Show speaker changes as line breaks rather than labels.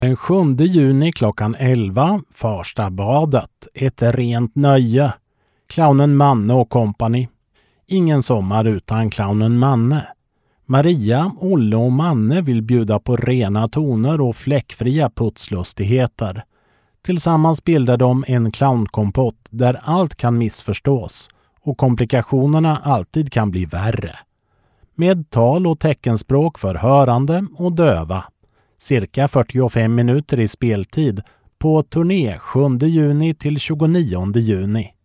Den 7 juni klockan 11, Farstabadet, ett rent nöje. Clownen Manne och kompani. Ingen sommar utan clownen Manne. Maria, Olle och Manne vill bjuda på rena toner och fläckfria putslustigheter. Tillsammans bildar de en clownkompott där allt kan missförstås och komplikationerna alltid kan bli värre. Med tal och teckenspråk för hörande och döva. Cirka 45 minuter i speltid på turné 7 juni till 29 juni.